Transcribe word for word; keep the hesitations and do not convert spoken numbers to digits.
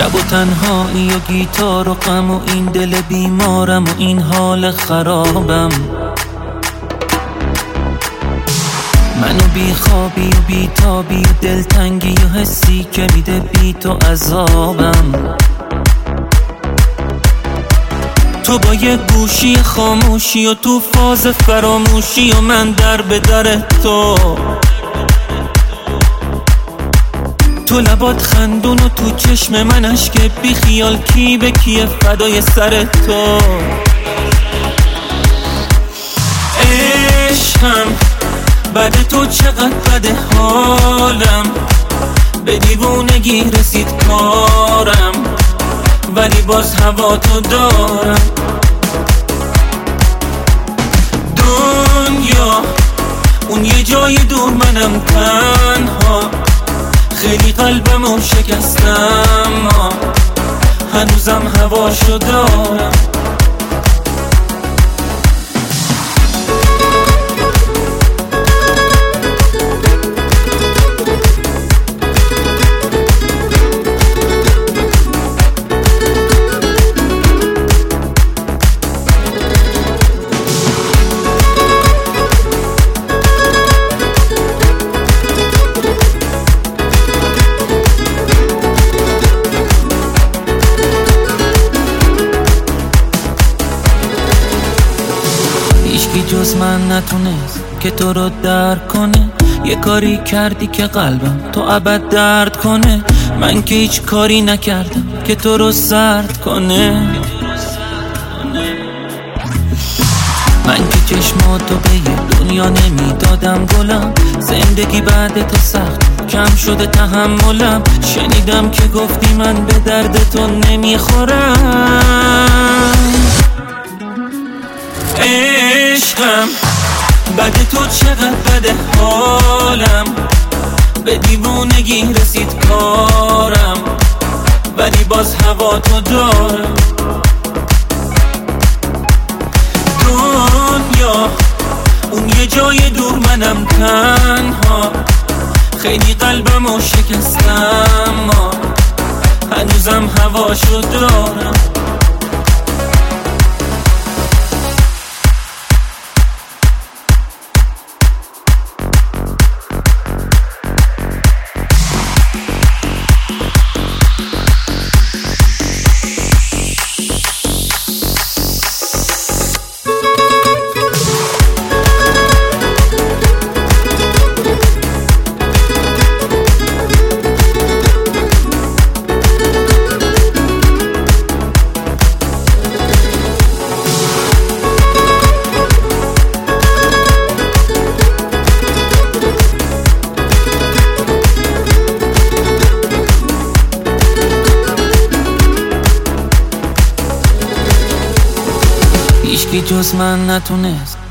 شب و تنهایی و گیتار و غم و این دل بیمارم و این حال خرابم. منو بی خوابی و بی تابی و دلتنگی و حسی که میده بی تو عذابم. تو با یه گوشی خاموشی و تو فاز فراموشی و من در به در تو. تو لبات خندون و تو چشم من اشک بی خیال کی به کیه فدای سر تو. عشقم بعد تو چقدر بده حالم، به دیوونگی رسید کارم ولی باز هوا تو دارم. دنیا اون یه جای دور منم تنها، خیلی قلبمو شکستم هنوزم هواشو دارم. هیچکی جز من نتونست که تو رو درک کنه. یه کاری کردی که قلبم تو ابد درد کنه. من که هیچ کاری نکردم که تو رو سرد کنه. من که چشماتو به یه دنیا نمیدادم گلم. زندگی بعد تو سخت کم شده تحملم. شنیدم که گفتی من به درد تو نمیخورم. عشقم بعد تو چقدر بده حالم، به دیوونگی رسید کارم ولی باز هوا تو دارم. دنیا اون یه جای دور منم تنها، خیلی قلبمو شکستم هنوزم هواشو دارم. هیچکی جز من نتونست